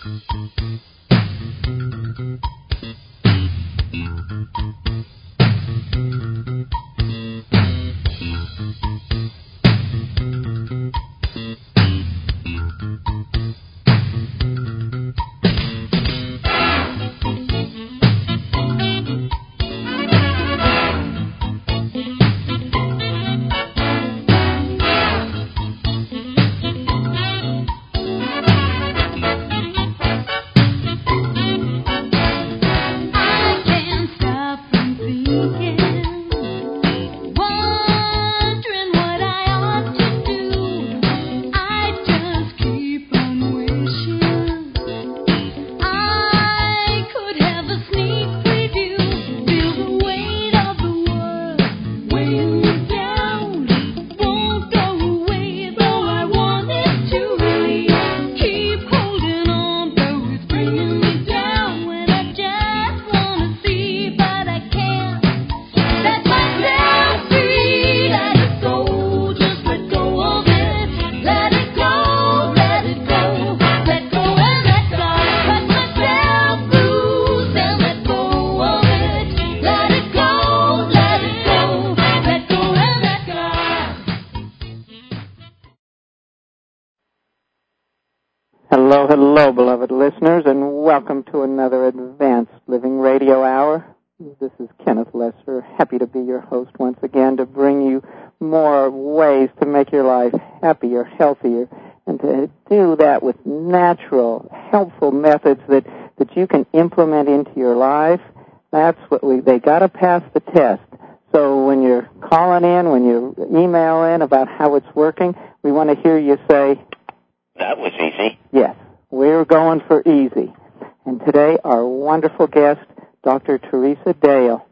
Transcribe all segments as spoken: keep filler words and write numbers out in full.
Hello, hello, beloved listeners, and welcome to another Advanced Living Radio Hour. This is Kenneth Lesser, happy to be your host once again to bring you more ways to make your life happier, healthier, and to do that with natural, helpful methods that, that you can implement into your life. That's what we, they got to pass the test. So when you're calling in, when you email in about how it's working, we want to hear you say, that was easy. Yes, we're going for easy. And today, our wonderful guest, Doctor Teresa Dale.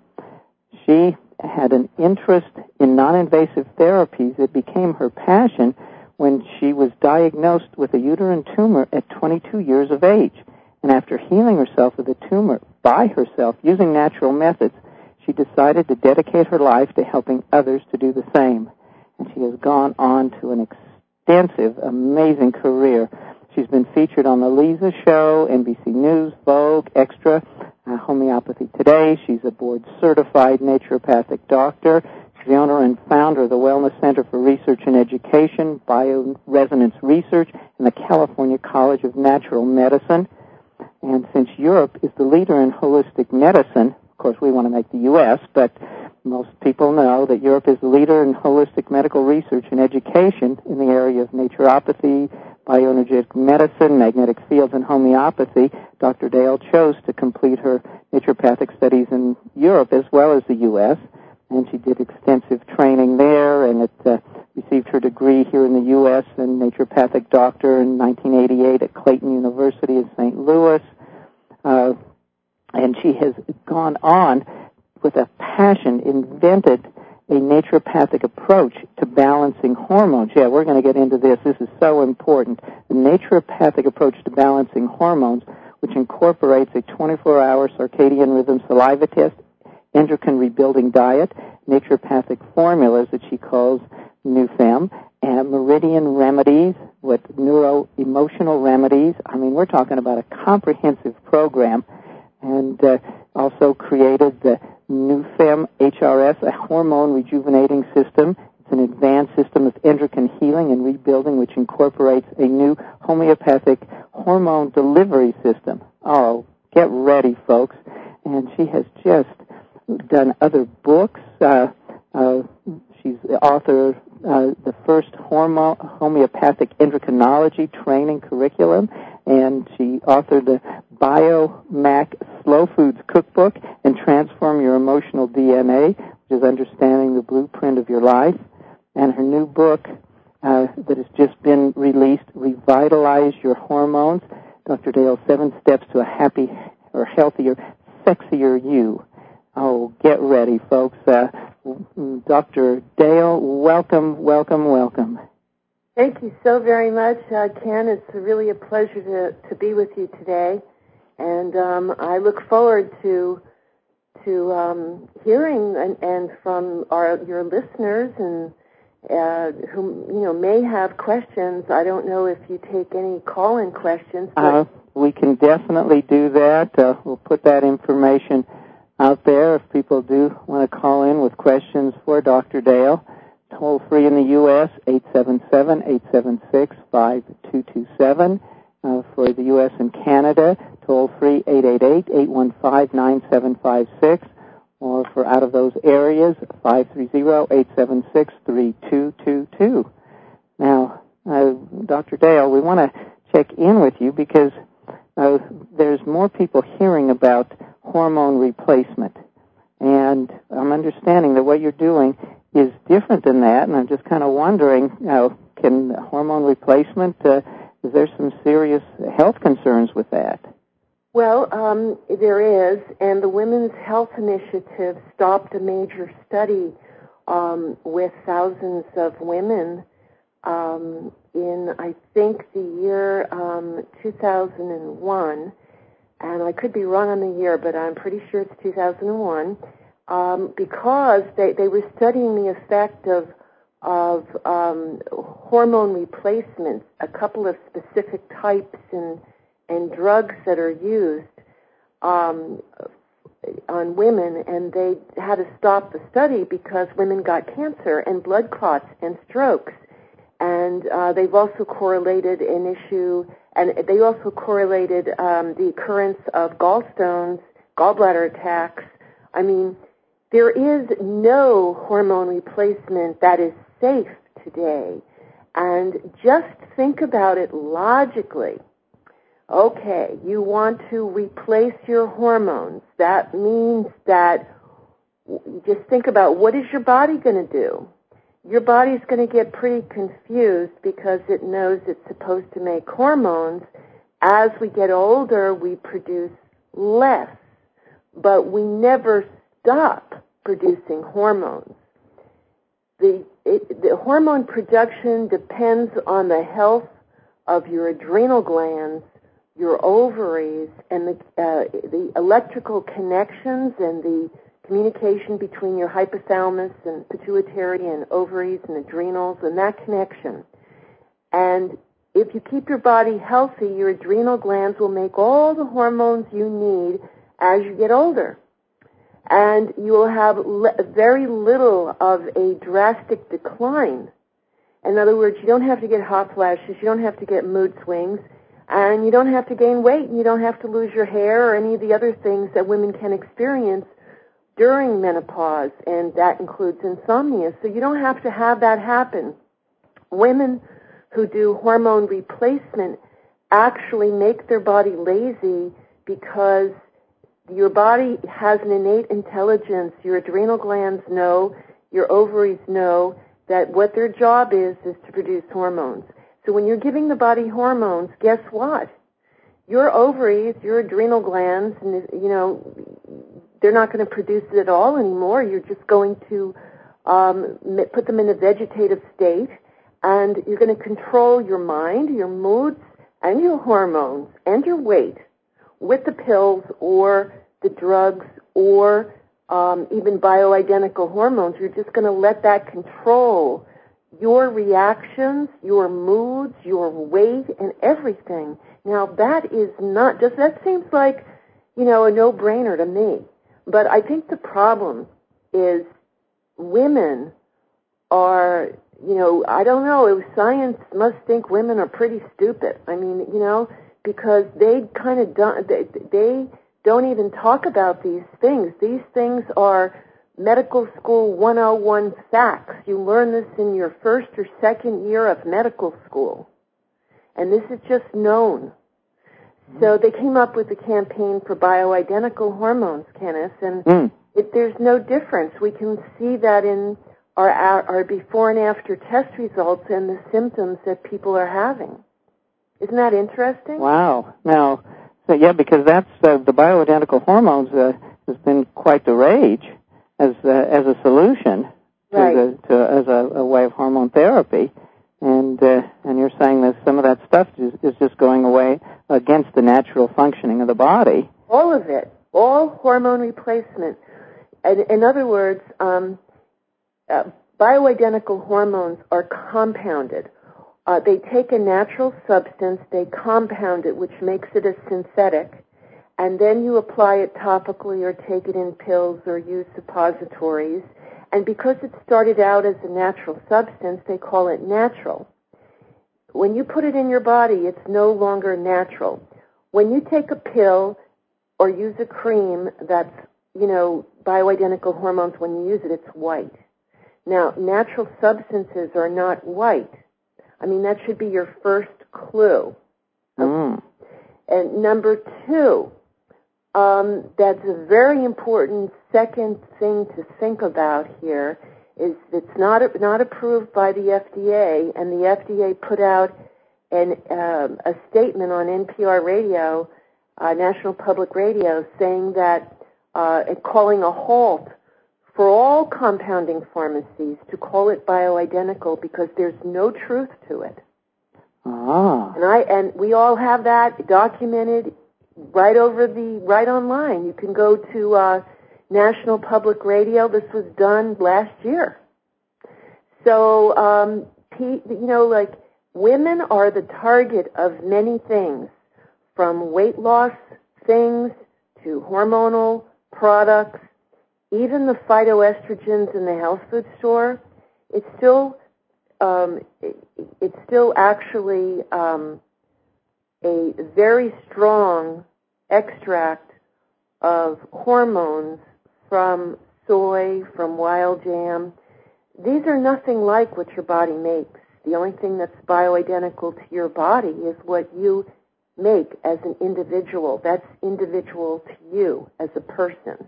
She had an interest in non-invasive therapies that became her passion when she was diagnosed with a uterine tumor at twenty-two years of age. And after healing herself of the tumor by herself using natural methods, she decided to dedicate her life to helping others to do the same. And she has gone on to an extensive, amazing career. She's been featured on The Lisa Show, N B C News, Vogue, Extra, uh, Homeopathy Today. She's a board-certified naturopathic doctor. She's the owner and founder of the Wellness Center for Research and Education, Bioresonance Research, and the California College of Natural Medicine. And since Europe is the leader in holistic medicine, of course we want to make the U S, but most people know that Europe is the leader in holistic medical research and education in the area of naturopathy, bioenergetic medicine, magnetic fields, and homeopathy. Doctor Dale chose to complete her naturopathic studies in Europe as well as the U S, and she did extensive training there, and it uh, received her degree here in the U S in naturopathic doctor in nineteen eighty-eight at Clayton University in Saint Louis. Uh, and she has gone on with a passion, invented a naturopathic approach to balancing hormones. Yeah, we're going to get into this. This is so important. The naturopathic approach to balancing hormones, which incorporates a twenty-four hour circadian rhythm saliva test, endocrine rebuilding diet, naturopathic formulas that she calls NuFem, and meridian remedies, what neuro-emotional remedies. I mean, we're talking about a comprehensive program, and uh, also created the NuFem H R S, a hormone rejuvenating system. It's an advanced system of endocrine healing and rebuilding which incorporates a new homeopathic hormone delivery system. Oh, get ready, folks. And she has just done other books. Uh, uh, she's the author of uh, the first hormone, homeopathic endocrinology training curriculum, and she authored the BioMac Slow Foods Cookbook and Transform Your Emotional D N A, which is Understanding the Blueprint of Your Life. And her new book uh, that has just been released, Revitalize Your Hormones, Doctor Dale's Seven Steps to a Happy or Healthier, Sexier You. Oh, get ready, folks. Uh, Doctor Dale, welcome, welcome, welcome. Thank you so very much, uh, Ken. It's really a pleasure to, to be with you today. And um, I look forward to to um, hearing and, and from our your listeners and uh, who you know may have questions. I don't know if you take any call-in questions. But uh, we can definitely do that. Uh, we'll put that information out there if people do want to call in with questions for Doctor Dale. Toll free in the U S, eight seven seven, eight seven six, five two two seven. Uh, for the U S and Canada, toll free eight eight eight, eight one five, nine seven five six. Or for out of those areas, five three zero, eight seven six, three two two two. Now, uh, Doctor Dale, we want to check in with you because uh, there's more people hearing about hormone replacement. And I'm understanding that what you're doing is different than that, and I'm just kind of wondering, you know, can hormone replacement, uh, is there some serious health concerns with that? Well, um, there is, and the Women's Health Initiative stopped a major study um, with thousands of women um, in, I think, the year um, two thousand one, and I could be wrong on the year, but I'm pretty sure it's two thousand one, um, because they, they were studying the effect of of um, hormone replacements, a couple of specific types and and drugs that are used um, on women, and they had to stop the study because women got cancer and blood clots and strokes. And uh, they've also correlated an issue, and they also correlated um, the occurrence of gallstones, gallbladder attacks. I mean, there is no hormone replacement that is safe today. And just think about it logically. Okay, you want to replace your hormones. That means that, just think about, what is your body going to do? Your body's going to get pretty confused because it knows it's supposed to make hormones. As we get older, we produce less, but we never stop producing hormones. The, it, the hormone production depends on the health of your adrenal glands, your ovaries, and the, uh, the electrical connections and the communication between your hypothalamus and pituitary and ovaries and adrenals and that connection. And if you keep your body healthy, your adrenal glands will make all the hormones you need as you get older. And you will have le- very little of a drastic decline. In other words, you don't have to get hot flashes, you don't have to get mood swings, and you don't have to gain weight, and you don't have to lose your hair or any of the other things that women can experience during menopause, and that includes insomnia. So you don't have to have that happen. Women who do hormone replacement actually make their body lazy because your body has an innate intelligence. Your adrenal glands know, your ovaries know that what their job is is to produce hormones. So when you're giving the body hormones, guess what? Your ovaries, your adrenal glands, and you know, they're not going to produce it at all anymore. You're just going to um, put them in a vegetative state, and you're going to control your mind, your moods, and your hormones, and your weight with the pills or the drugs or um, even bioidentical hormones. You're just going to let that control your reactions, your moods, your weight, and everything. Now, that is not, just that seems like, you know, a no-brainer to me. But I think the problem is women are, you know, I don't know, science must think women are pretty stupid. I mean, you know, because they kind of don't, they, they don't even talk about these things. These things are medical school one oh one facts. You learn this in your first or second year of medical school. And this is just known. So they came up with a campaign for bioidentical hormones, Kenneth, and mm. it, there's no difference. We can see that in our, our, our before and after test results and the symptoms that people are having. Isn't that interesting? Wow. Now, so yeah, because that's uh, the bioidentical hormones uh, has been quite the rage as uh, as a solution to right. the, to as a, a way of hormone therapy. And uh, and you're saying that some of that stuff is, is just going away against the natural functioning of the body. All of it, all hormone replacement. In, in other words, um, uh, bioidentical hormones are compounded. uh, they take a natural substance, they compound it, which makes it a synthetic, and then you apply it topically or take it in pills or use suppositories. And because it started out as a natural substance, they call it natural. When you put it in your body, it's no longer natural. When you take a pill or use a cream that's, you know, bioidentical hormones, when you use it, it's white. Now, natural substances are not white. I mean, that should be your first clue. Mm. And number two, um, that's a very important second thing to think about here, is it's not not approved by the F D A, and the F D A put out an, um, a statement on N P R radio, uh, National Public Radio, saying that, uh, calling a halt for all compounding pharmacies to call it bioidentical because there's no truth to it. Ah. And I and we all have that documented right over the right online. You can go to uh, National Public Radio. This was done last year. So, um, you know, like women are the target of many things, from weight loss things to hormonal products. Even the phytoestrogens in the health food store, it's still, um, it, it's still actually um, a very strong extract of hormones from soy, from wild yam. These are nothing like what your body makes. The only thing that's bioidentical to your body is what you make as an individual. That's individual to you as a person.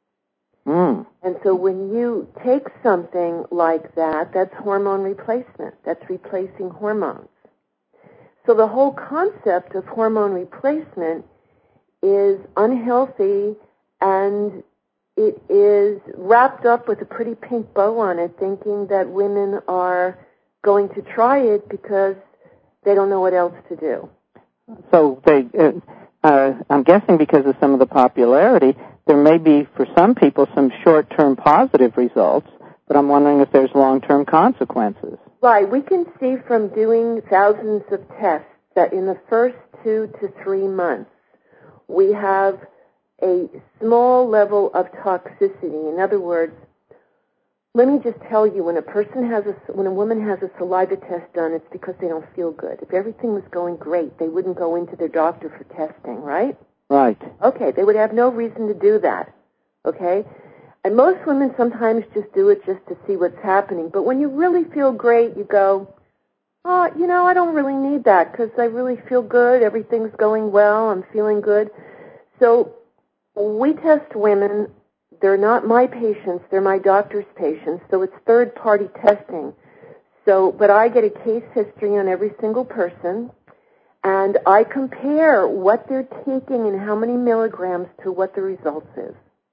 Mm. And so when you take something like that, that's hormone replacement. That's replacing hormones. So the whole concept of hormone replacement is unhealthy, and it is wrapped up with a pretty pink bow on it, thinking that women are going to try it because they don't know what else to do. So they, uh, uh, I'm guessing because of some of the popularity, there may be, for some people, some short-term positive results, but I'm wondering if there's long-term consequences. Right. We can see from doing thousands of tests that in the first two to three months, we have a small level of toxicity. In other words, let me just tell you, when a person has a, when a woman has a saliva test done, it's because they don't feel good. If everything was going great, they wouldn't go into their doctor for testing, right? Right. Okay, they would have no reason to do that, okay? And most women sometimes just do it just to see what's happening. But when you really feel great, you go, oh, you know, I don't really need that because I really feel good. Everything's going well. I'm feeling good. So we test women. They're not my patients. They're my doctor's patients. So it's third-party testing. So, but I get a case history on every single person, and I compare what they're taking and how many milligrams to what the results is.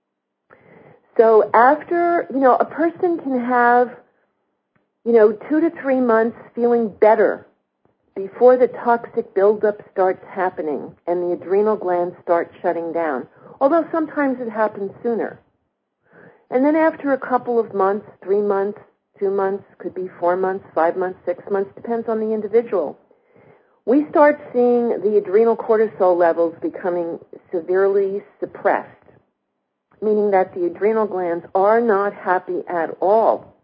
So after, you know, a person can have, you know, two to three months feeling better before the toxic buildup starts happening and the adrenal glands start shutting down, although sometimes it happens sooner. And then after a couple of months, three months, two months, could be four months, five months, six months, depends on the individual, we start seeing the adrenal cortisol levels becoming severely suppressed, meaning that the adrenal glands are not happy at all.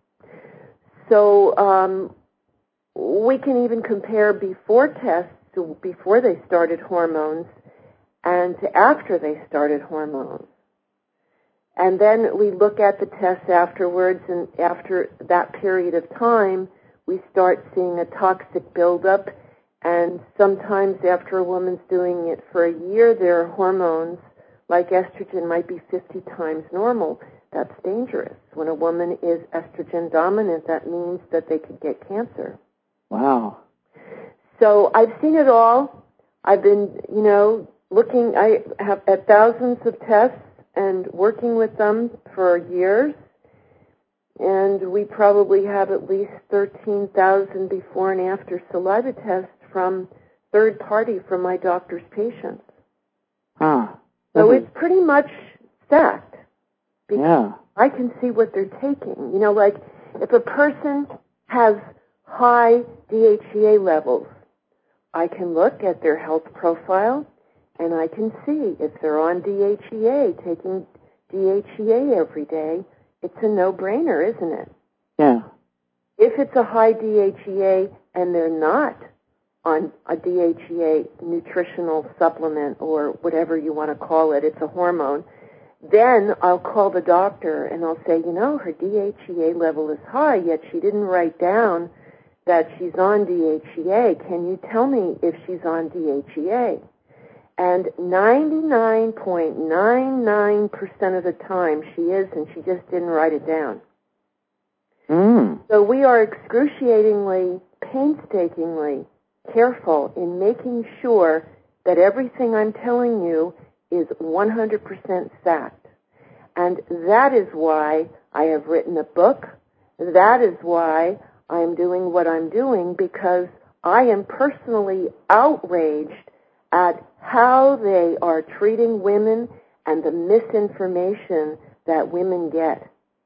So um, we can even compare before tests, to before they started hormones, and to after they started hormones. And then we look at the tests afterwards, and after that period of time, we start seeing a toxic buildup. And sometimes after a woman's doing it for a year, their hormones, like estrogen, might be fifty times normal. That's dangerous. When a woman is estrogen dominant, that means that they could get cancer. Wow. So I've seen it all. I've been, you know, looking, I have at thousands of tests and working with them for years. And we probably have at least thirteen thousand before and after saliva tests from third party from my doctor's patients. Huh. So Mm-hmm. it's pretty much stacked. Because yeah. I can see what they're taking. You know, like if a person has high D H E A levels, I can look at their health profile and I can see if they're on D H E A, taking D H E A every day. It's a no-brainer, isn't it? Yeah. If it's a high D H E A and they're not on a D H E A nutritional supplement or whatever you want to call it, it's a hormone, then I'll call the doctor and I'll say, you know, her D H E A level is high, yet she didn't write down that she's on D H E A. Can you tell me if she's on D H E A? And ninety-nine point nine nine percent of the time she is, and she just didn't write it down. Mm. So we are excruciatingly, painstakingly careful in making sure that everything I'm telling you is one hundred percent fact. And that is why I have written a book. That is why I'm doing what I'm doing, because I am personally outraged at how they are treating women and the misinformation that women get.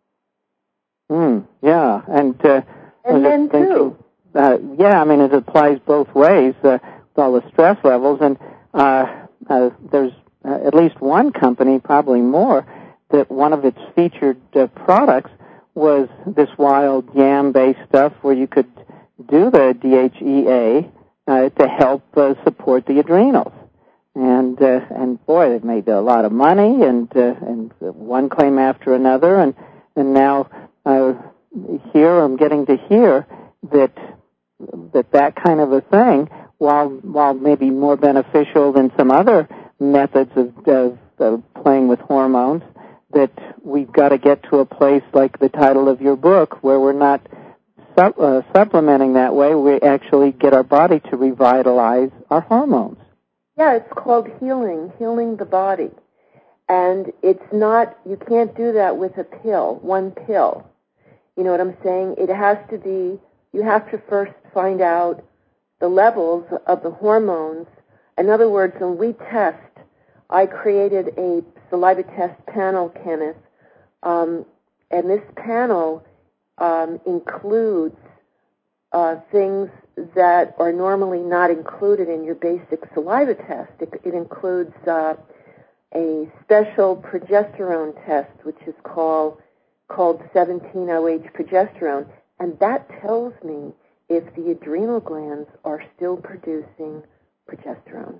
Mm, yeah, and uh, and men thinking, too. Uh, yeah, I mean it applies both ways uh, with all the stress levels, and uh, uh, there's uh, at least one company, probably more, that one of its featured uh, products was this wild yam-based stuff where you could do the D H E A uh, to help uh, support the adrenals. And uh, and boy, they've made a lot of money, and uh, and one claim after another, and and now uh, here I'm getting to hear that that that kind of a thing, while while maybe more beneficial than some other methods of, of, of playing with hormones, that we've got to get to a place like the title of your book, where we're not su- uh, supplementing that way. We actually get our body to revitalize our hormones. Yeah, it's called healing, healing the body. And it's not, you can't do that with a pill, one pill. You know what I'm saying? It has to be, you have to first find out the levels of the hormones. In other words, when we test, I created a saliva test panel, Kenneth, um, and this panel um, includes uh, things that are normally not included in your basic saliva test. It, it includes uh, a special progesterone test, which is called called seventeen O H progesterone, and that tells me if the adrenal glands are still producing progesterone.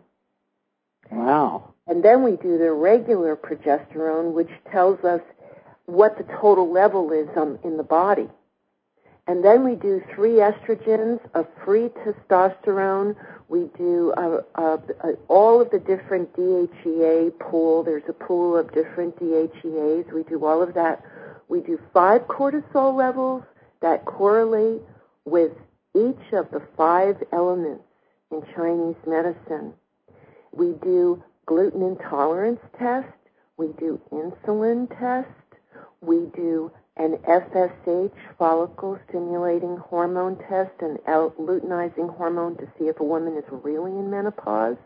Wow. And then we do the regular progesterone, which tells us what the total level is um, in the body. And then we do three estrogens, a free testosterone. We do uh, uh, uh, all of the different D H E A pool. There's a pool of different D H E As. We do all of that. We do five cortisol levels that correlate with each of the five elements in Chinese medicine. We do gluten intolerance test. We do insulin test. We do an F S H, follicle-stimulating hormone test, and luteinizing hormone to see if a woman is really in menopause.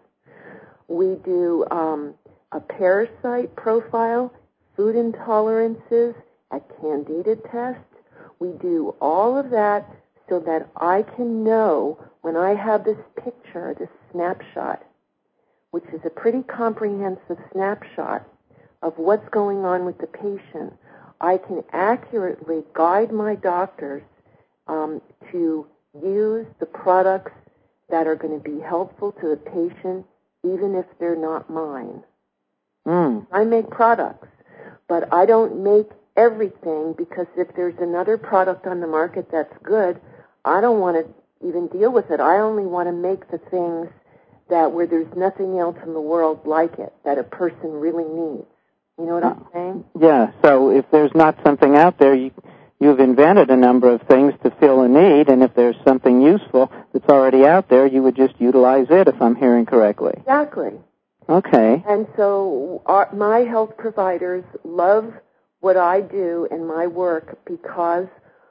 We do um, a parasite profile, food intolerances, a candida test. We do all of that so that I can know when I have this picture, this snapshot, which is a pretty comprehensive snapshot of what's going on with the patient, I can accurately guide my doctors um, to use the products that are going to be helpful to the patient, even if they're not mine. Mm. I make products, but I don't make everything, because if there's another product on the market that's good, I don't want to even deal with it. I only want to make the things that where there's nothing else in the world like it, that a person really needs. You know what I'm saying? Yeah, so if there's not something out there, you, you've invented a number of things to fill a need, and if there's something useful that's already out there, you would just utilize it, if I'm hearing correctly. Exactly. Okay. And so our, my health providers love what I do and my work because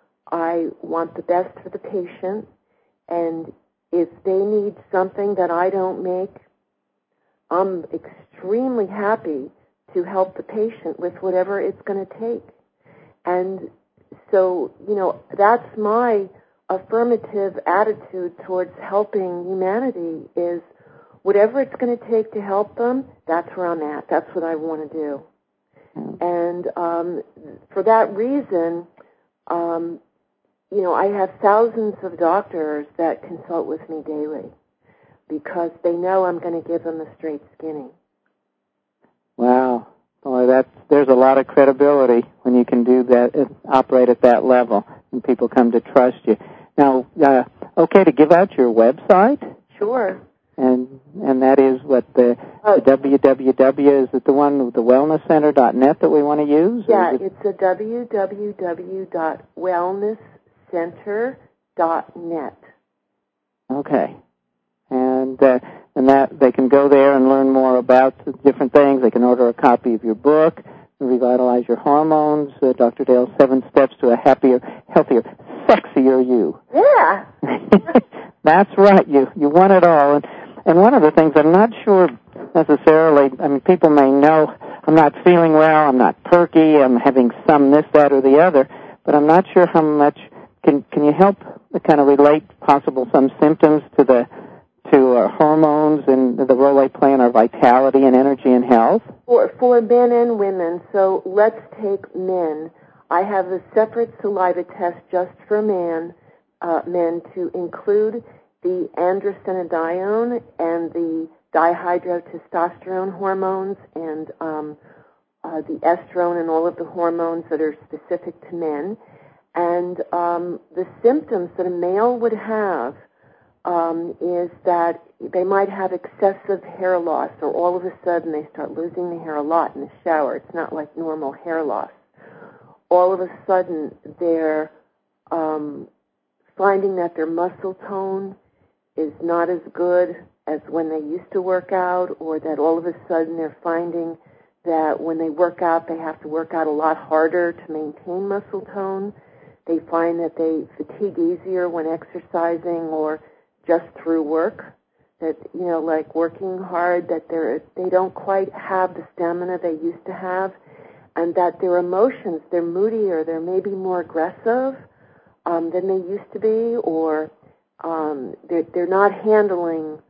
I want the best for the patient, and if they need something that I don't make, I'm extremely happy to help the patient with whatever it's going to take. And so, you know, that's my affirmative attitude towards helping humanity is whatever it's going to take to help them, that's where I'm at. That's what I want to do. And um, for that reason, um, you know, I have thousands of doctors that consult with me daily because they know I'm going to give them a straight skinning. Wow. Boy, that's, there's a lot of credibility when you can do that, uh, operate at that level, and people come to trust you. Now, uh, okay to give out your website? Sure. And and that is what the, uh, the w w w, is it the one with the wellness center dot net that we want to use? Yeah, it... it's a w w w dot wellness center dot net. Okay. And uh, and that they can go there and learn more about the different things. They can order a copy of your book, Revitalize Your Hormones, uh, Doctor Dale's Seven Steps to a Happier, Healthier, Sexier You. Yeah. That's right. You you want it all. And, and one of the things I'm not sure necessarily, I mean, people may know I'm not feeling well, I'm not perky, I'm having some this, that, or the other, but I'm not sure how much, can can you help kind of relate possible some symptoms to the to our hormones and the role they play in our vitality and energy and health? For, for men and women, so let's take men. I have a separate saliva test just for men, uh, men to include the androstenedione and the dihydrotestosterone hormones and um, uh, the estrone and all of the hormones that are specific to men. And um, the symptoms that a male would have um, is that they might have excessive hair loss, or all of a sudden they start losing the hair a lot in the shower. It's not like normal hair loss. All of a sudden they're um, finding that their muscle tone is not as good as when they used to work out, or that all of a sudden they're finding that when they work out, they have to work out a lot harder to maintain muscle tone. They find that they fatigue easier when exercising or just through work, that, you know, like working hard, that they're, they don't quite have the stamina they used to have, and that their emotions, they're moodier, they're maybe more aggressive um, than they used to be, or um, they're, they're not handling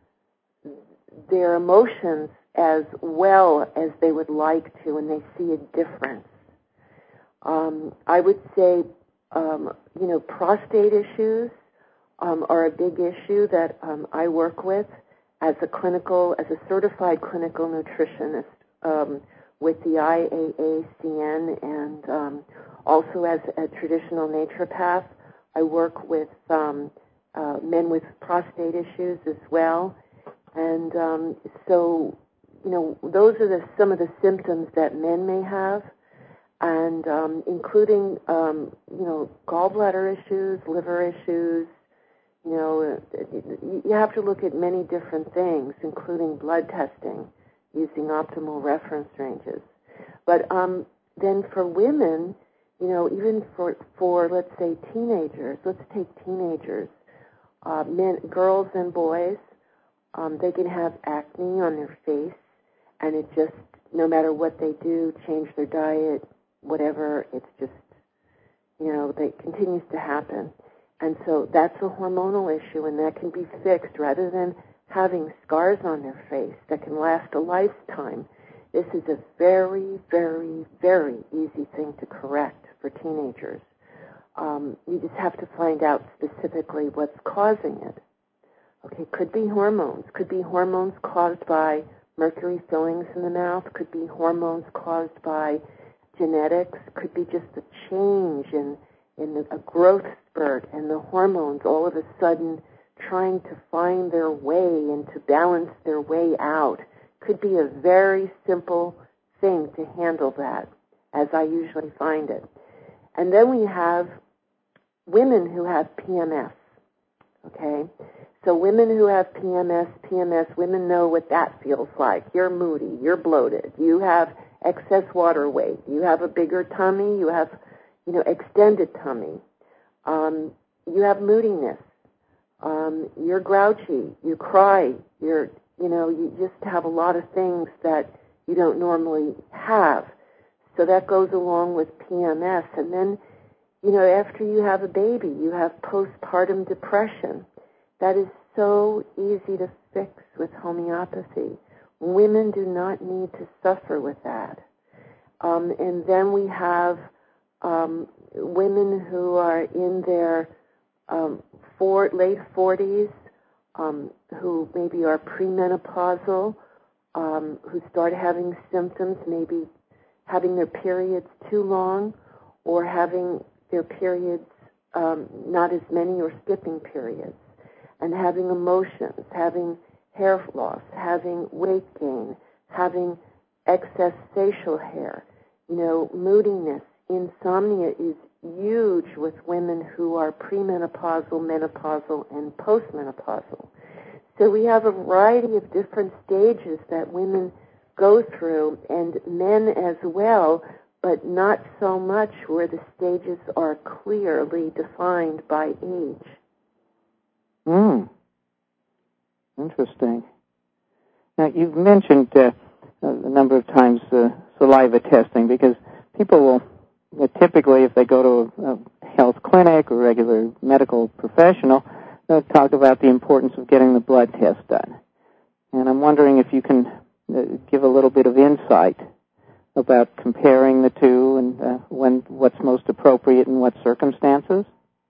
their emotions as well as they would like to, and they see a difference. Um, I would say, um, you know, prostate issues um, are a big issue that um, I work with as a clinical, as a certified clinical nutritionist um, with the I A A C N, and um, also as a traditional naturopath. I work with um, uh, men with prostate issues as well. And um, so, you know, those are the, some of the symptoms that men may have, and um, including, um, you know, gallbladder issues, liver issues. You know, you have to look at many different things, including blood testing, using optimal reference ranges. But um, then for women, you know, even for, for let's say, teenagers, let's take teenagers, uh, men, girls and boys, Um, they can have acne on their face, and it just, no matter what they do, change their diet, whatever, it's just, you know, it continues to happen. And so that's a hormonal issue, and that can be fixed rather than having scars on their face that can last a lifetime. This is a very, very, very easy thing to correct for teenagers. Um, you just have to find out specifically what's causing it. Okay, could be hormones. Could be hormones caused by mercury fillings in the mouth. Could be hormones caused by genetics. Could be just a change in, in the, a growth spurt, and the hormones all of a sudden trying to find their way and to balance their way out. Could be a very simple thing to handle that, as I usually find it. And then we have women who have P M S, okay? So women who have P M S, P M S, women know what that feels like. You're moody, you're bloated, you have excess water weight, you have a bigger tummy, you have, you know, extended tummy, um, you have moodiness, um, you're grouchy, you cry, you're, you know, you just have a lot of things that you don't normally have. So that goes along with P M S. And then you know, after you have a baby, you have postpartum depression. That is so easy to fix with homeopathy. Women do not need to suffer with that. Um, and then we have um, women who are in their um, four, late forties, um, who maybe are premenopausal, um, who start having symptoms, maybe having their periods too long, or having their periods um, not as many, or skipping periods, and having emotions, having hair loss, having weight gain, having excess facial hair, you know, moodiness. Insomnia is huge with women who are premenopausal, menopausal, and postmenopausal. So we have a variety of different stages that women go through, and men as well, but not so much where the stages are clearly defined by age. Hmm. Interesting. Now, you've mentioned uh, a number of times uh, saliva testing, because people will, you know, typically, if they go to a, a health clinic or regular medical professional, they'll talk about the importance of getting the blood test done. And I'm wondering if you can uh, give a little bit of insight about comparing the two, and uh, when what's most appropriate in what circumstances.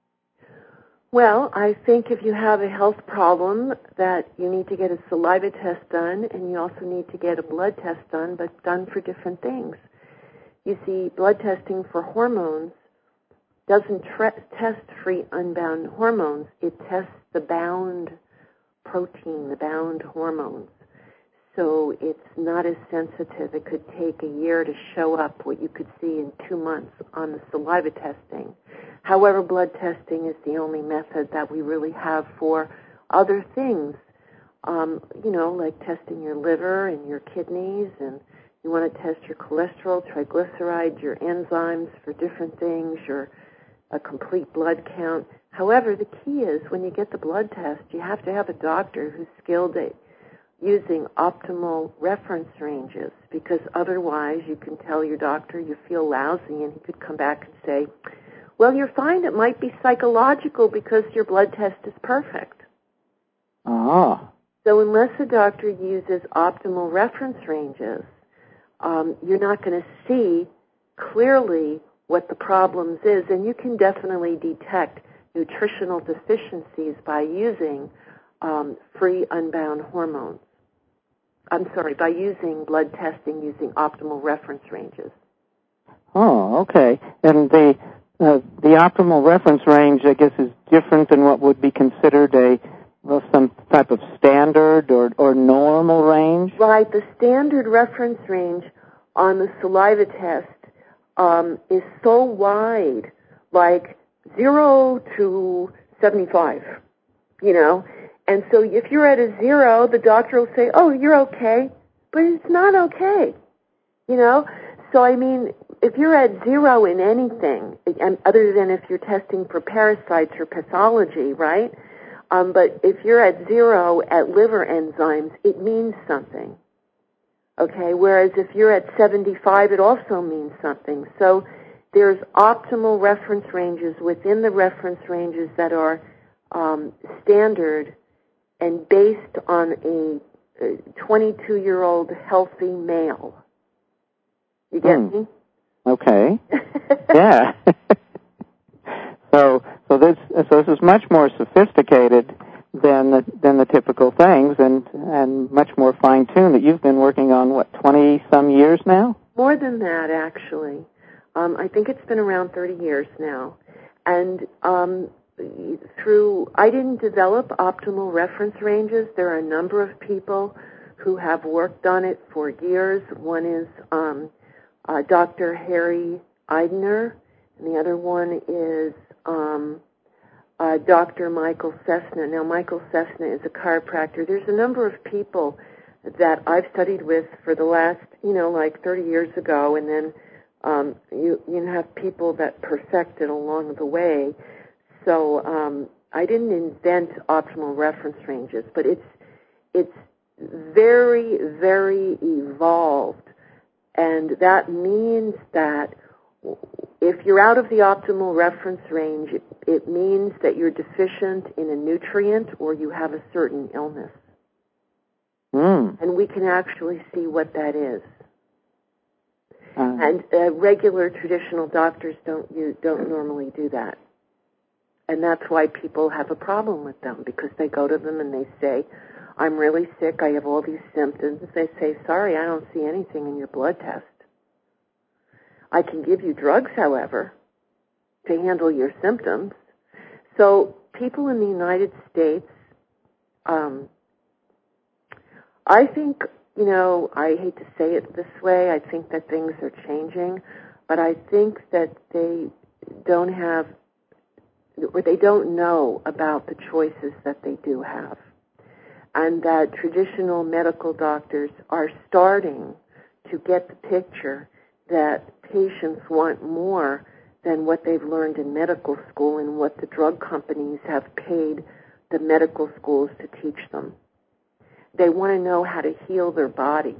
Well, I think if you have a health problem, that you need to get a saliva test done, and you also need to get a blood test done, but done for different things. You see, blood testing for hormones doesn't tre- test free unbound hormones. It tests the bound protein, the bound hormones. So it's not as sensitive. It could take a year to show up what you could see in two months on the saliva testing. However, blood testing is the only method that we really have for other things, um, you know, like testing your liver and your kidneys, and you want to test your cholesterol, triglycerides, your enzymes for different things, your a complete blood count. However, the key is when you get the blood test, you have to have a doctor who's skilled at using optimal reference ranges, because otherwise you can tell your doctor you feel lousy, and he could come back and say, well, you're fine. It might be psychological because your blood test is perfect. Ah. So unless a doctor uses optimal reference ranges, um, you're not going to see clearly what the problems is, and you can definitely detect nutritional deficiencies by using um, free unbound hormones. I'm sorry, by using blood testing using optimal reference ranges. Oh, okay. And the uh, the optimal reference range, I guess, is different than what would be considered a well, some type of standard or, or normal range? Right. The standard reference range on the saliva test um, is so wide, like zero to seventy-five, you know. And so if you're at a zero, the doctor will say, oh, you're okay, but it's not okay, you know. So, I mean, if you're at zero in anything, and other than if you're testing for parasites or pathology, right? Um, but if you're at zero at liver enzymes, it means something, okay? Whereas if you're at seventy-five, it also means something. So there's optimal reference ranges within the reference ranges that are um, standard and based on a twenty-two-year-old healthy male. You get hmm. me? Okay. Yeah. so, so this, so this is much more sophisticated than the, than the typical things, and and much more fine-tuned. That you've been working on what, twenty some years now? More than that, actually. Um, I think it's been around thirty years now, and um, through I didn't develop optimal reference ranges. There are a number of people who have worked on it for years. One is um, uh, Doctor Harry Eidner, and the other one is um, uh, Doctor Michael Cessna. Now, Michael Cessna is a chiropractor. There's a number of people that I've studied with for the last, you know, like thirty years ago, and then um, you you have people that perfect it along the way. So um, I didn't invent optimal reference ranges, but it's it's very, very evolved. And that means that if you're out of the optimal reference range, it, it means that you're deficient in a nutrient or you have a certain illness. Mm. And we can actually see what that is. Uh, and uh, regular traditional doctors don't you don't normally do that. And that's why people have a problem with them, because they go to them and they say, I'm really sick, I have all these symptoms. They say, sorry, I don't see anything in your blood test. I can give you drugs, however, to handle your symptoms. So people in the United States, um, I think, you know, I hate to say it this way, I think that things are changing, but I think that they don't have, or they don't know about the choices that they do have. And that traditional medical doctors are starting to get the picture that patients want more than what they've learned in medical school and what the drug companies have paid the medical schools to teach them. They want to know how to heal their body.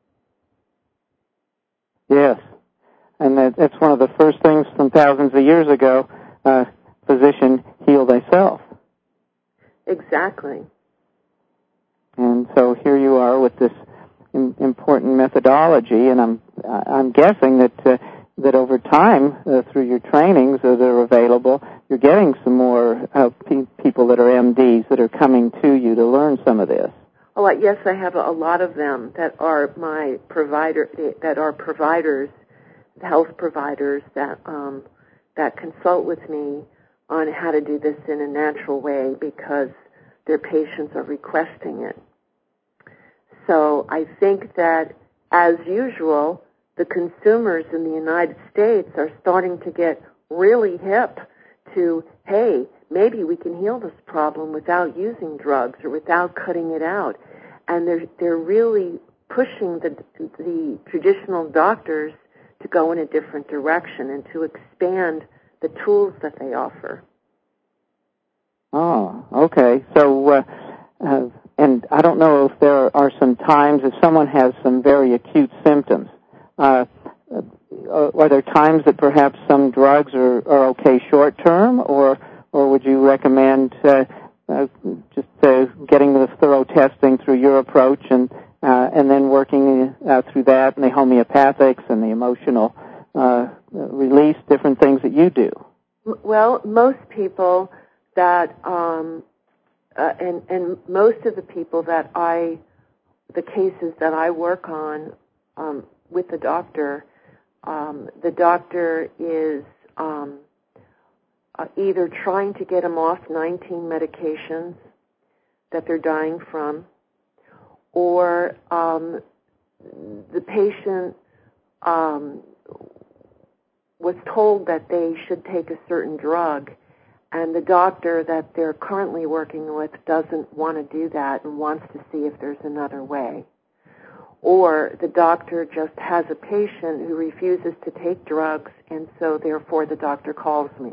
Yes, and that, that's one of the first things from thousands of years ago, uh, physician, heal thyself. Exactly. And so here you are with this im- important methodology, and I'm I'm guessing that uh, that over time, uh, through your trainings that are available, you're getting some more uh, pe- people that are M Ds that are coming to you to learn some of this. Oh, yes, I have a lot of them that are my provider, that are providers, health providers that um, that consult with me on how to do this in a natural way because their patients are requesting it. So I think that, as usual, the consumers in the United States are starting to get really hip to, hey, maybe we can heal this problem without using drugs or without cutting it out. And they're they're really pushing the the traditional doctors to go in a different direction and to expand the tools that they offer. Oh, okay. So, uh, uh, and I don't know if there are some times if someone has some very acute symptoms. Uh, uh, are there times that perhaps some drugs are, are okay short term, or or would you recommend uh, uh, just uh, getting the thorough testing through your approach and uh, and then working uh, through that and the homeopathics and the emotional uh, release, different things that you do? Well, most people that um, uh, and and most of the people that I, the cases that I work on um, with the doctor, um, the doctor is um, uh, either trying to get them off nineteen medications that they're dying from, or um, the patient um, was told that they should take a certain drug, and the doctor that they're currently working with doesn't want to do that and wants to see if there's another way. Or the doctor just has a patient who refuses to take drugs, and so therefore the doctor calls me.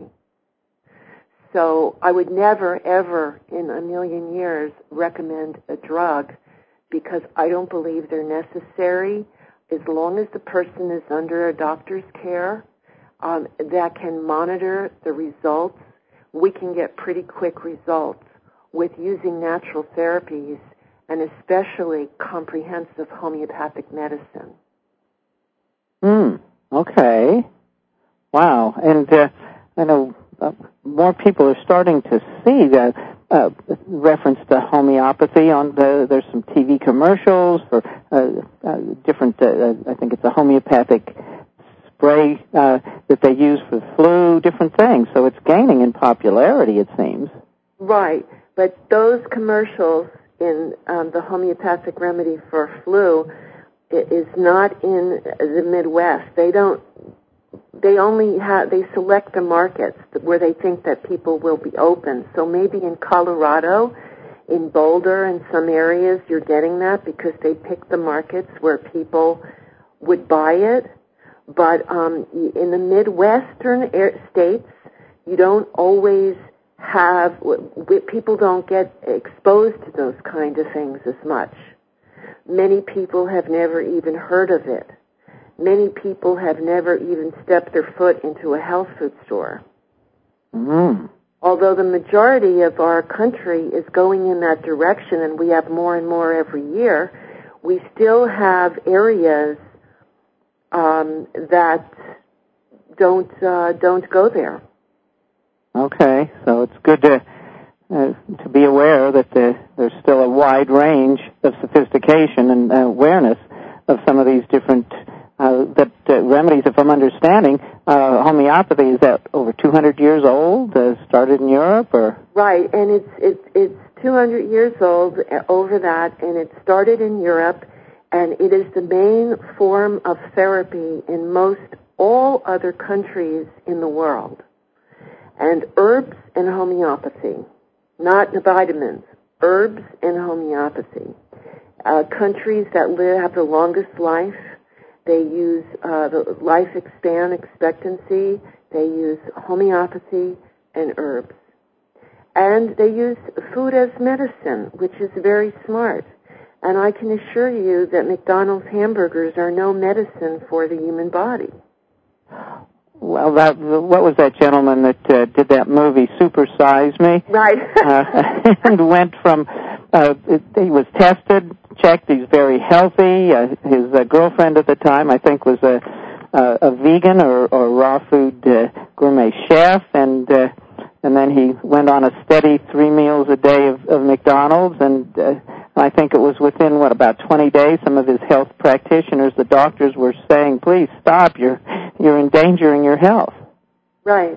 So I would never, ever in a million years recommend a drug because I don't believe they're necessary as long as the person is under a doctor's care um, that can monitor the results. We can get pretty quick results with using natural therapies and especially comprehensive homeopathic medicine. Hmm. Okay. Wow. And uh, I know uh, more people are starting to see the uh, reference to homeopathy on the. There's some T V commercials for uh, uh, different. Uh, I think it's a homeopathic spray uh, that they use for flu. Different things. So it's gaining in popularity, it seems. Right. But those commercials in um, the homeopathic remedy for flu is not in the Midwest. They don't. They only have. They select the markets where they think that people will be open. So maybe in Colorado, in Boulder, in some areas, you're getting that because they pick the markets where people would buy it. But um, in the Midwestern states, you don't always have, people don't get exposed to those kind of things as much. Many people have never even heard of it. many people have never even stepped their foot into a health food store. Mm. Although the majority of our country is going in that direction, and we have more and more every year, we still have areas um, that don't uh, don't go there. Okay, so it's good to uh, to be aware that the, there's still a wide range of sophistication and uh, awareness of some of these different uh, that uh, remedies. If I'm understanding, uh, homeopathy is that over two hundred years old? Uh, started in Europe, or right? And it's it's it's two hundred years old, over that, and it started in Europe, and it is the main form of therapy in most all other countries in the world. And herbs and homeopathy, not the vitamins, herbs and homeopathy. Uh, countries that live, have the longest life, they use uh, the life expand expectancy, they use homeopathy and herbs. And they use food as medicine, which is very smart. And I can assure you that McDonald's hamburgers are no medicine for the human body. Well, that what was that gentleman that uh, did that movie, Super Size Me? Right. uh, and went from, uh, he was tested, checked, he's very healthy. Uh, his uh, girlfriend at the time, I think, was a, a, a vegan or, or raw food uh, gourmet chef, and uh, and then he went on a steady three meals a day of, of McDonald's, and uh, I think it was within, what, about twenty days, some of his health practitioners, the doctors, were saying, please stop, you're you're endangering your health. Right.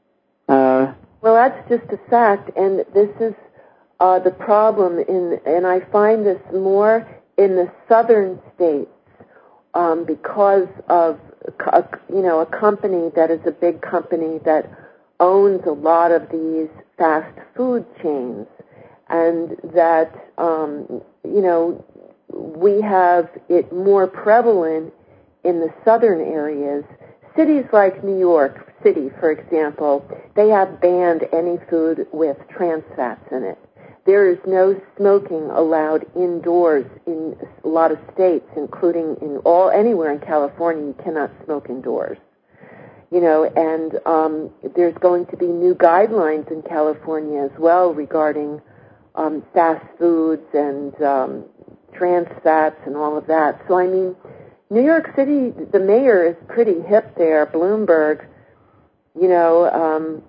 Uh, well, that's just a fact, and this is uh, the problem, in, and I find this more in the southern states um, because of, a, you know, a company that is a big company that owns a lot of these fast food chains, and that, um, you know, we have it more prevalent in the southern areas. Cities like New York City, for example, they have banned any food with trans fats in it. There is no smoking allowed indoors in a lot of states, including in all anywhere in California. You cannot smoke indoors. You know, and um, there's going to be new guidelines in California as well regarding um, fast foods and um, trans fats and all of that. So, I mean, New York City, the mayor is pretty hip there, Bloomberg, you know, um,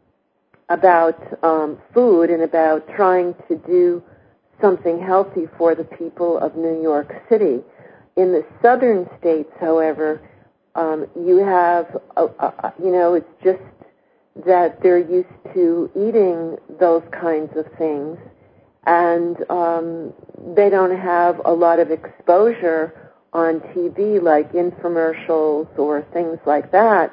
about um, food and about trying to do something healthy for the people of New York City. In the southern states, however, um, you have, a, a, you know, it's just that they're used to eating those kinds of things, and um, they don't have a lot of exposure on T V, like infomercials or things like that,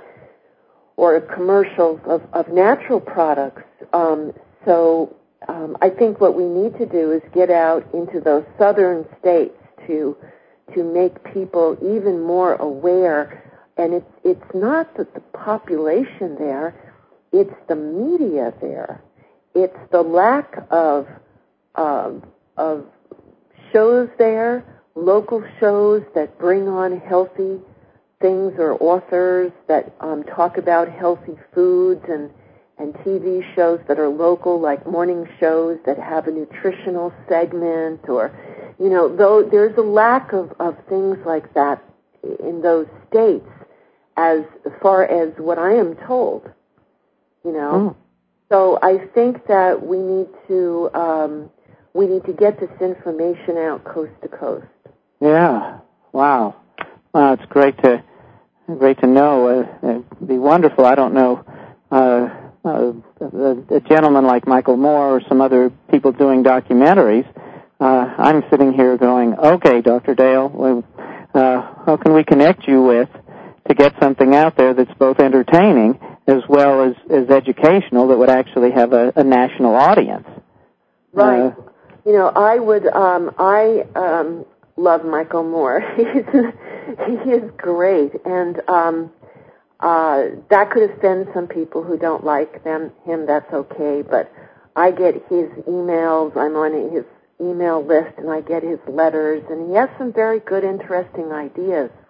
or commercials of, of natural products. Um, so um, I think what we need to do is get out into those southern states to to make people even more aware. And it's it's not that the population there, it's the media there. It's the lack of um, of shows there, local shows that bring on healthy things, or authors that um, talk about healthy foods, and, and T V shows that are local, like morning shows that have a nutritional segment, or, you know, though there's a lack of, of things like that in those states as far as what I am told, you know. Mm. So I think that we need to um, we need to get this information out coast to coast. Yeah. Wow. Well, it's great to great to know. Uh, it'd be wonderful. I don't know uh, uh, a, a gentleman like Michael Moore or some other people doing documentaries. Uh, I'm sitting here going, okay, Doctor Dale, well, uh, how can we connect you with to get something out there that's both entertaining as well as, as educational, that would actually have a, a national audience? Right. Uh, you know, I would, um, I um, love Michael Moore. He's, he is great, and um, uh, that could offend some people who don't like them. Him, that's okay, but I get his emails. I'm on his email list, and I get his letters, and he has some very good, interesting ideas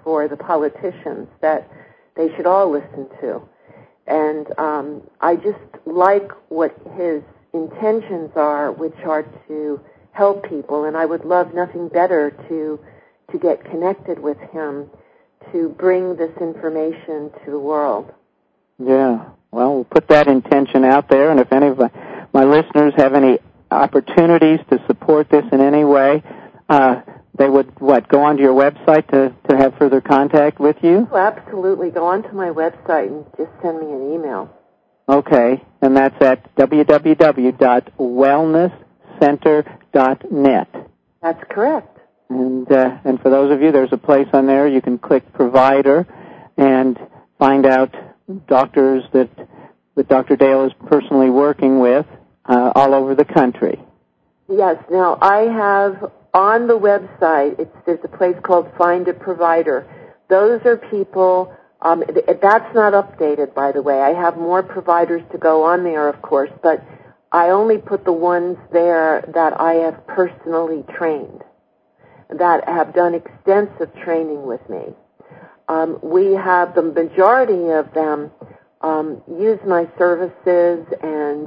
for the politicians that they should all listen to. And um, I just like what his intentions are, which are to help people, and I would love nothing better to to get connected with him to bring this information to the world. Yeah. Well, we'll put that intention out there, and if any of my, my listeners have any opportunities to support this in any way, uh, they would, what, go onto your website to, to have further contact with you? Oh, absolutely. Go onto my website and just send me an email. Okay, and that's at w w w dot wellness center dot net. That's correct. And uh, and for those of you, there's a place on there you can click provider and find out doctors that, that Doctor Dale is personally working with uh, all over the country. Yes. Now, I have on the website, it's, there's a place called Find a Provider. Those are people, um, that's not updated, by the way. I have more providers to go on there, of course, but I only put the ones there that I have personally trained, that have done extensive training with me. Um, we have the majority of them um, use my services and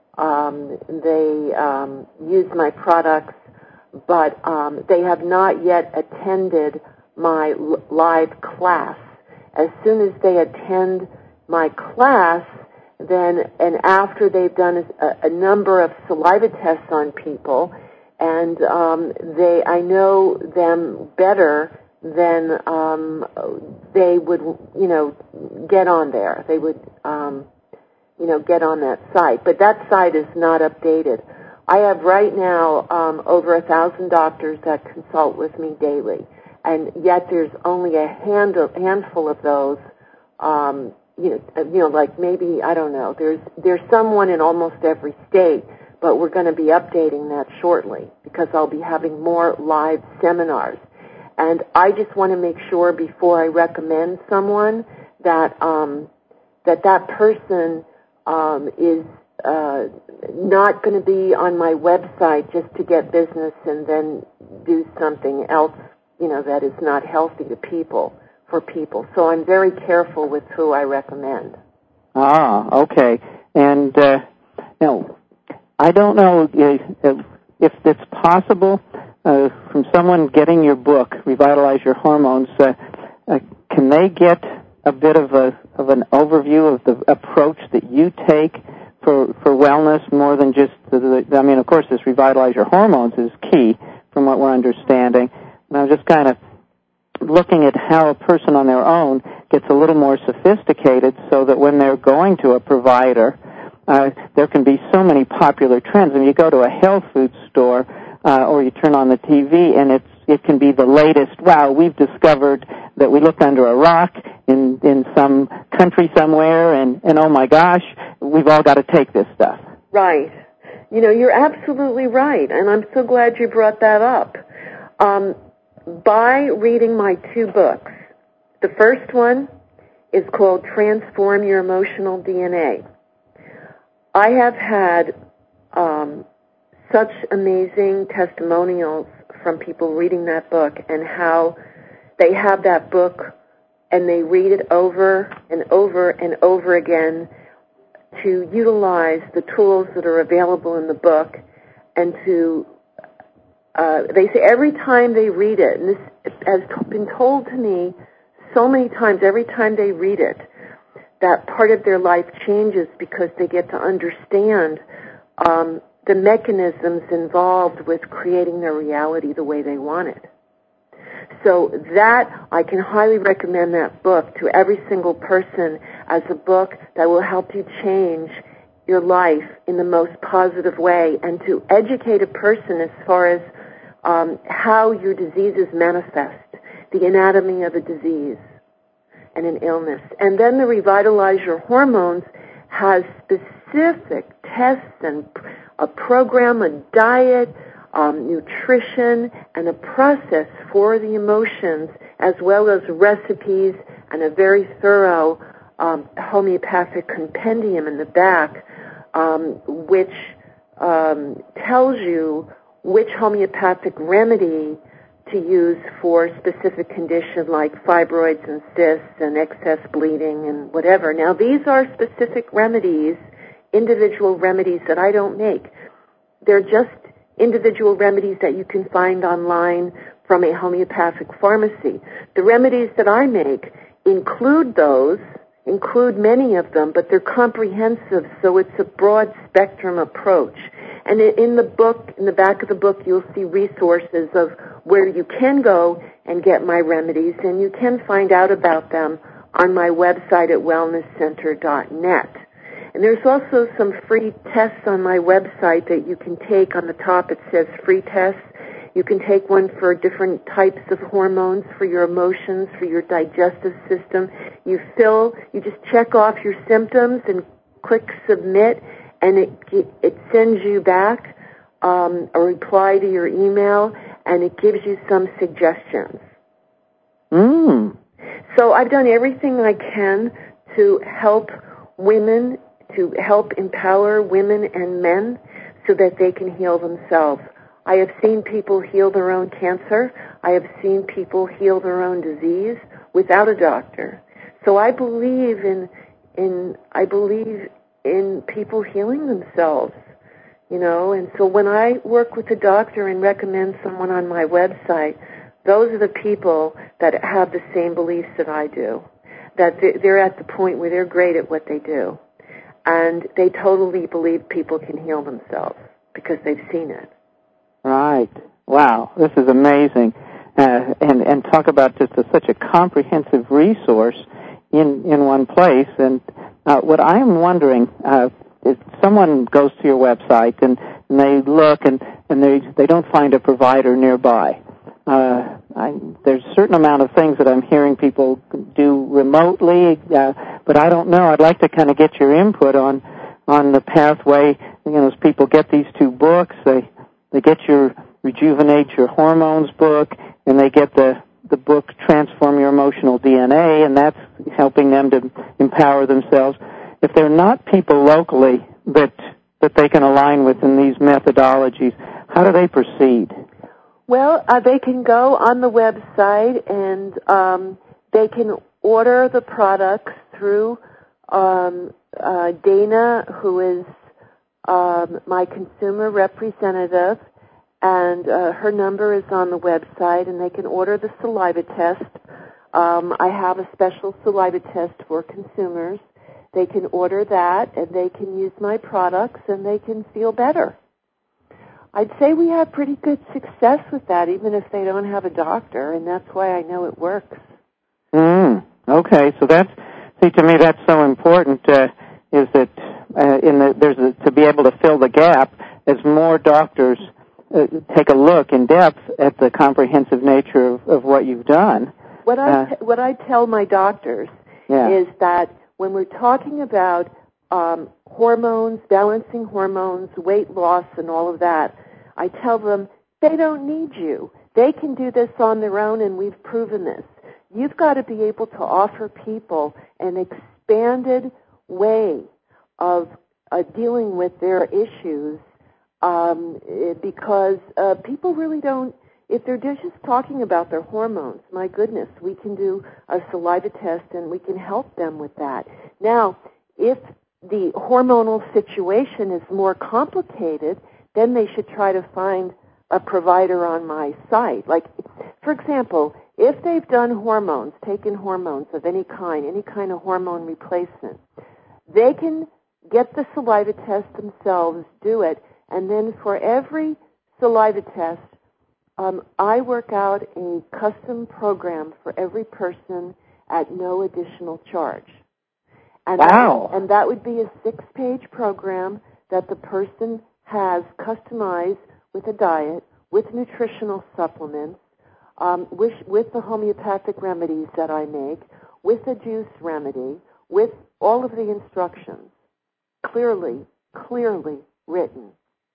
um, they um, use my products, but um, they have not yet attended my l- live class. As soon as they attend my class, then and after they've done a, a number of saliva tests on people, and um, they, I know them better than um, they would, you know, get on there. They would, um, you know, get on that site. But that site is not updated. I have right now um, over a thousand doctors that consult with me daily, and yet there's only a hand of, handful of those. Um, you know, you know, like maybe I don't know. There's there's someone in almost every state, but we're going to be updating that shortly because I'll be having more live seminars. And I just want to make sure before I recommend someone that um, that that person um, is uh, not going to be on my website just to get business and then do something else, you know, that is not healthy to people, for people. So I'm very careful with who I recommend. Ah, okay. And uh, now, I don't know if, if it's possible uh, from someone getting your book, Revitalize Your Hormones, uh, uh, can they get a bit of a of an overview of the approach that you take for for wellness more than just the, the I mean, of course, this Revitalize Your Hormones is key from what we're understanding. And I'm just kind of looking at how a person on their own gets a little more sophisticated so that when they're going to a provider, uh, there can be so many popular trends. When you go to a health food store uh, or you turn on the T V and it's it can be the latest, wow, we've discovered that we looked under a rock in, in some country somewhere and, and oh my gosh, we've all got to take this stuff. Right. You know, you're absolutely right, and I'm so glad you brought that up. Um, by reading my two books, the first one is called Transform Your Emotional D N A. I have had um, such amazing testimonials from people reading that book and how they have that book and they read it over and over and over again to utilize the tools that are available in the book and to, uh, they say every time they read it, and this has been told to me so many times, every time they read it, that part of their life changes because they get to understand um, the mechanisms involved with creating their reality the way they want it. So that, I can highly recommend that book to every single person as a book that will help you change your life in the most positive way and to educate a person as far as um, how your diseases manifest, the anatomy of a disease and an illness. And then the Revitalize Your Hormones has specific tests and a program, a diet, um, nutrition, and a process for the emotions, as well as recipes and a very thorough um, homeopathic compendium in the back, um, which um, tells you which homeopathic remedy to use for specific conditions like fibroids and cysts and excess bleeding and whatever. Now, these are specific remedies, individual remedies that I don't make. They're just individual remedies that you can find online from a homeopathic pharmacy. The remedies that I make include those, include many of them, but they're comprehensive, so it's a broad spectrum approach. And in the book, in the back of the book, you'll see resources of where you can go and get my remedies, and you can find out about them on my website at wellness center dot net. And there's also some free tests on my website that you can take. On the top it says free tests. You can take one for different types of hormones, for your emotions, for your digestive system. You fill, you just check off your symptoms and click submit, and it it sends you back um, a reply to your email, and it gives you some suggestions. Mm. So I've done everything I can to help women, to help empower women and men so that they can heal themselves. I have seen people heal their own cancer. I have seen people heal their own disease without a doctor. So I believe in, in, I believe in people healing themselves, you know, and so when I work with a doctor and recommend someone on my website, those are the people that have the same beliefs that I do, that they're at the point where they're great at what they do, and they totally believe people can heal themselves because they've seen it. Right. Wow. This is amazing. Uh, and, and talk about just a, such a comprehensive resource in, in one place. And uh, what I am wondering, uh, is someone goes to your website and, and they look and, and they, they don't find a provider nearby. Uh, I, there's a certain amount of things that I'm hearing people do remotely, uh, but I don't know. I'd like to kind of get your input on, on the pathway. You know, as people get these two books, they They get your Rejuvenate Your Hormones book, and they get the, the book Transform Your Emotional D N A, and that's helping them to empower themselves. If they're not people locally that that they can align with in these methodologies, how do they proceed? Well, uh, they can go on the website, and um, they can order the products through um, uh, Dana, who is Um, my consumer representative, and uh, her number is on the website, and they can order the saliva test. Um, I have a special saliva test for consumers. They can order that, and they can use my products, and they can feel better. I'd say we have pretty good success with that, even if they don't have a doctor, and that's why I know it works. Mm, okay, so that's, see, to me that's so important, uh, is that Uh, in the, there's a, to be able to fill the gap as more doctors uh, take a look in depth at the comprehensive nature of, of what you've done. What I uh, t- what I tell my doctors yeah. is that when we're talking about um, hormones, balancing hormones, weight loss, and all of that, I tell them they don't need you. They can do this on their own, and we've proven this. You've got to be able to offer people an expanded way of uh, dealing with their issues, um, because uh, people really don't, if they're just talking about their hormones, my goodness, we can do a saliva test and we can help them with that. Now, if the hormonal situation is more complicated, then they should try to find a provider on my site. Like, for example, if they've done hormones, taken hormones of any kind, any kind of hormone replacement, they can get the saliva test themselves, do it, and then for every saliva test, um, I work out a custom program for every person at no additional charge. And wow. That, and that would be a six-page program that the person has customized with a diet, with nutritional supplements, um, with, with the homeopathic remedies that I make, with a juice remedy, with all of the instructions. Clearly, clearly written,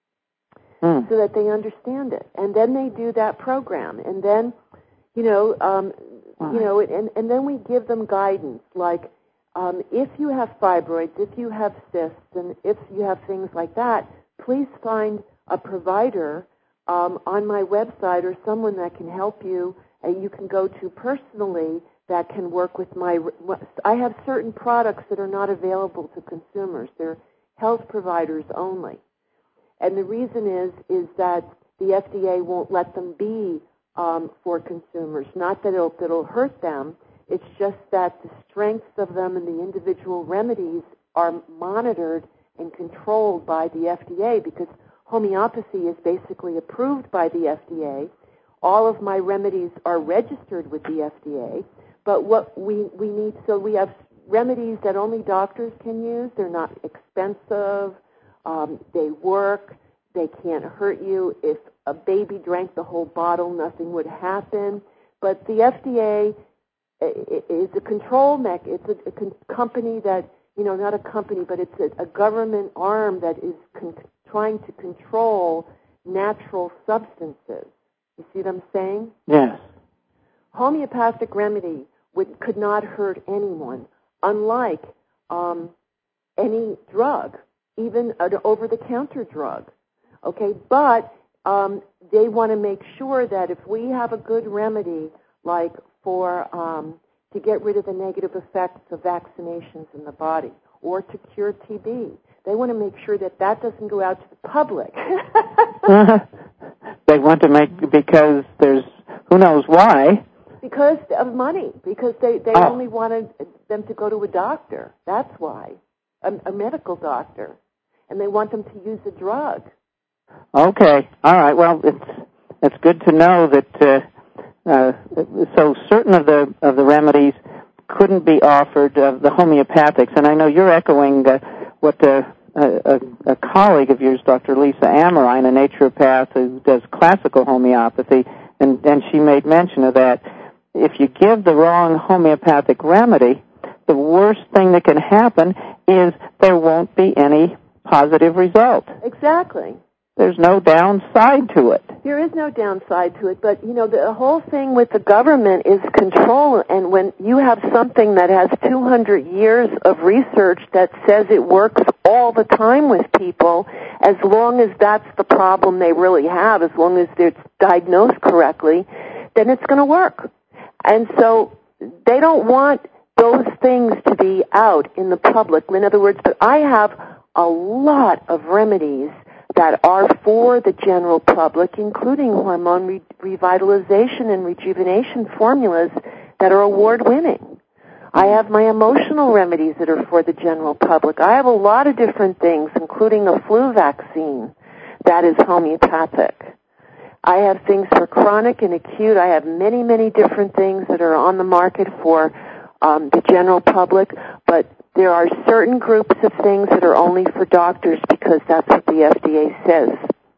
mm. so that they understand it, and then they do that program, and then, you know, um, wow. you know, and and then we give them guidance, like um, if you have fibroids, if you have cysts, and if you have things like that, please find a provider um, on my website or someone that can help you, uh, you can go to personally that can work with my, I have certain products that are not available to consumers. They're health providers only. And the reason is, is that the F D A won't let them be um, for consumers. Not that it'll, it'll hurt them. It's just that the strengths of them and the individual remedies are monitored and controlled by the F D A because homeopathy is basically approved by the F D A. All of my remedies are registered with the F D A. But what we, we need, so we have remedies that only doctors can use. They're not expensive. Um, they work. They can't hurt you. If a baby drank the whole bottle, nothing would happen. But the F D A is a control mech. It's a, a con- company that, you know, not a company, but it's a, a government arm that is con- trying to control natural substances. You see what I'm saying? Yes. Homeopathic remedy would, could not hurt anyone, unlike um, any drug, even an over-the-counter drug. Okay, but um, they want to make sure that if we have a good remedy, like for um, to get rid of the negative effects of vaccinations in the body or to cure T B, they want to make sure that that doesn't go out to the public. They want to make, because there's, who knows why. Because of money. Because they, they oh. only wanted them to go to a doctor. That's why. A, a medical doctor. And they want them to use a drug. Okay. All right. Well, it's it's good to know that, uh, uh, so certain of the of the remedies couldn't be offered of the homeopathics. And I know you're echoing uh, what uh, a, a colleague of yours, Doctor Lisa Amrine, a naturopath who does classical homeopathy, and, and she made mention of that. If you give the wrong homeopathic remedy, the worst thing that can happen is there won't be any positive result. Exactly. There's no downside to it. There is no downside to it, but, you know, the whole thing with the government is control, and when you have something that has two hundred years of research that says it works all the time with people, as long as that's the problem they really have, as long as it's diagnosed correctly, then it's going to work. And so they don't want those things to be out in the public. In other words, but I have a lot of remedies that are for the general public, including hormone re- revitalization and rejuvenation formulas that are award-winning. I have my emotional remedies that are for the general public. I have a lot of different things, including a flu vaccine that is homeopathic. I have things for chronic and acute. I have many, many different things that are on the market for um, the general public, but there are certain groups of things that are only for doctors because that's what the F D A says.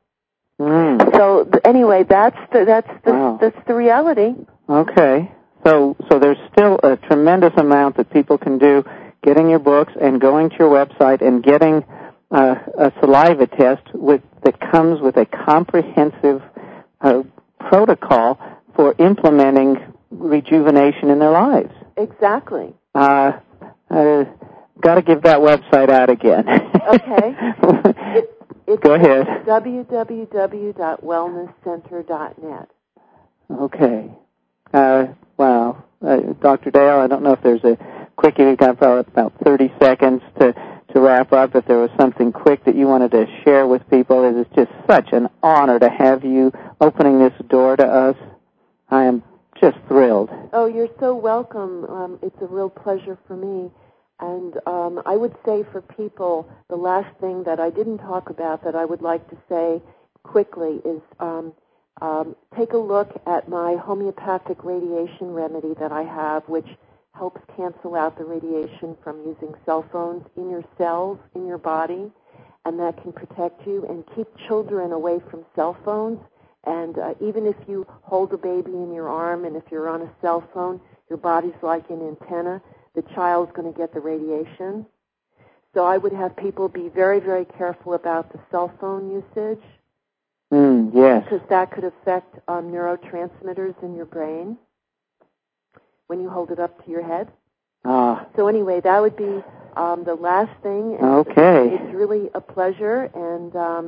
Mm. So anyway, that's the, that's the, wow. that's the reality. Okay. So so there's still a tremendous amount that people can do, getting your books and going to your website and getting uh, a saliva test with that comes with a comprehensive uh, protocol for implementing rejuvenation in their lives. Exactly. Uh, uh, got to give that website out again. Okay. It, it's Go ahead. w w w dot wellness center dot net. Okay. Uh, wow. Uh, Doctor Dale, I don't know if there's a quickie. We've got about, about thirty seconds to, to wrap up. If there was something quick that you wanted to share with people, it is just such an honor to have you opening this door to us. I am just thrilled. Oh, you're so welcome. Um, it's a real pleasure for me. And um, I would say for people, the last thing that I didn't talk about that I would like to say quickly is um, um, take a look at my homeopathic radiation remedy that I have, which helps cancel out the radiation from using cell phones in your cells, in your body, and that can protect you and keep children away from cell phones. And uh, even if you hold a baby in your arm and if you're on a cell phone, your body's like an antenna, the child's going to get the radiation. So I would have people be very, very careful about the cell phone usage. Mm, yes. Because that could affect um, neurotransmitters in your brain when you hold it up to your head. Ah. So anyway, that would be um, the last thing. And okay. It's really a pleasure, and um,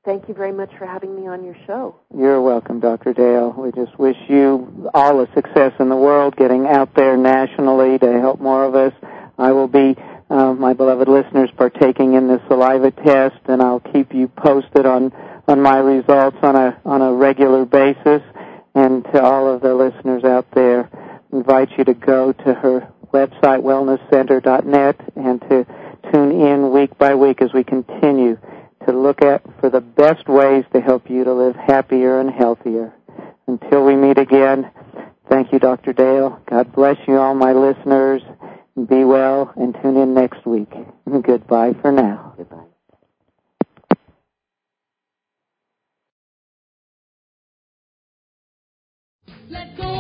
thank you very much for having me on your show. You're welcome, Doctor Dale. We just wish you all the success in the world, getting out there nationally to help more of us. I will be, uh, my beloved listeners, partaking in the saliva test, and I'll keep you posted on, on my results on a on a regular basis. And to all of the listeners out there, I invite you to go to her website, wellness center dot net, and to tune in week by week as we continue to look at for the best ways to help you to live happier and healthier. Until we meet again, thank you, Doctor Dale. God bless you, all my listeners. Be well, and tune in next week. Goodbye for now. Goodbye. Let go.